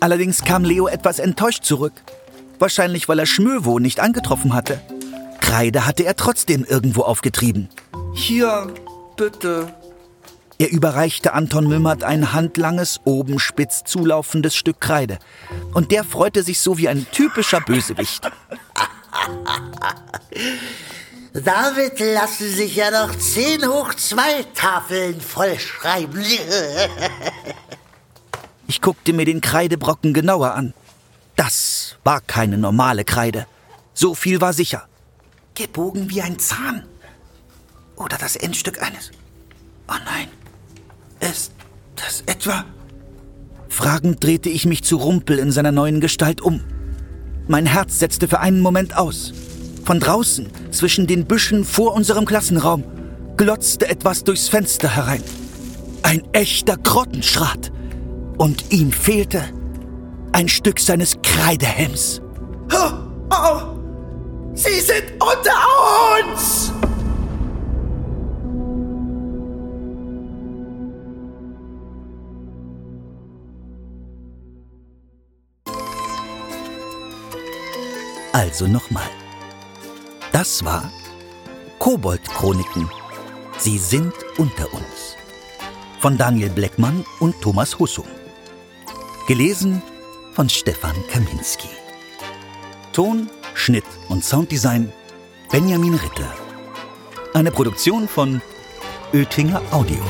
Allerdings kam Leo etwas enttäuscht zurück. Wahrscheinlich, weil er Schmöwo nicht angetroffen hatte. Kreide hatte er trotzdem irgendwo aufgetrieben. Hier, bitte. Er überreichte Anton Mümmert ein handlanges, oben spitz zulaufendes Stück Kreide. Und der freute sich so wie ein typischer Bösewicht. Damit lassen sich ja noch 10 hoch 2 Tafeln vollschreiben. Ich guckte mir den Kreidebrocken genauer an. Das war keine normale Kreide. So viel war sicher. Gebogen wie ein Zahn. Oder das Endstück eines... Oh nein. Ist das etwa... Fragend drehte ich mich zu Rumpel in seiner neuen Gestalt um. Mein Herz setzte für einen Moment aus. Von draußen, zwischen den Büschen vor unserem Klassenraum, glotzte etwas durchs Fenster herein. Ein echter Grottenschrat. Und ihm fehlte ein Stück seines Kreidehelms. Oh, oh, Sie sind unter uns! Also nochmal. Das war Kobold-Chroniken. Sie sind unter uns. Von Daniel Bleckmann und Thomas Hussum. Gelesen von Stefan Kaminski. Ton, Schnitt und Sounddesign Benjamin Ritter. Eine Produktion von Oetinger Audio.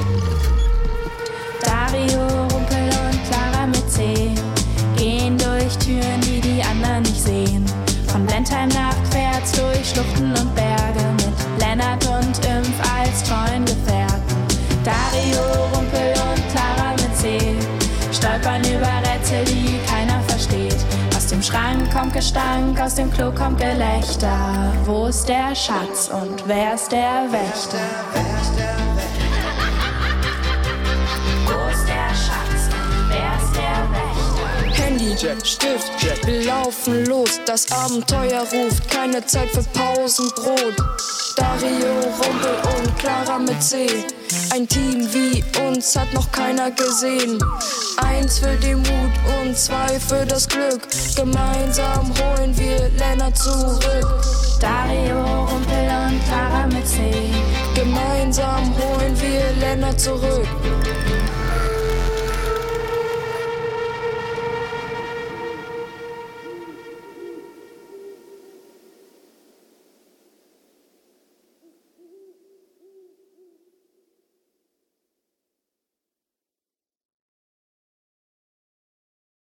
Dario, Rumpel und Clara mit C gehen durch Türen, die die anderen nicht sehen. Von Bentheim nach Querz durch Schluchten und Berge mit Lennart und Impf als treuen Gefährten. Dario, Rumpel und Clara mit C stolpern über Rätsel, die keiner versteht. Aus dem Schrank kommt Gestank, aus dem Klo kommt Gelächter. Wo ist der Schatz und wer ist der Wächter? Wo ist der Schatz und wer ist der Wächter? Handy, Stift, wir laufen los, das Abenteuer ruft, keine Zeit für Pausenbrot. Dario, Rumpel und Clara mit C, ein Team wie uns hat noch keiner gesehen. 1 für den Mut und 2 für das Glück, gemeinsam holen wir Lennart zurück. Dario, Rumpel und Clara mit C, gemeinsam holen wir Lennart zurück.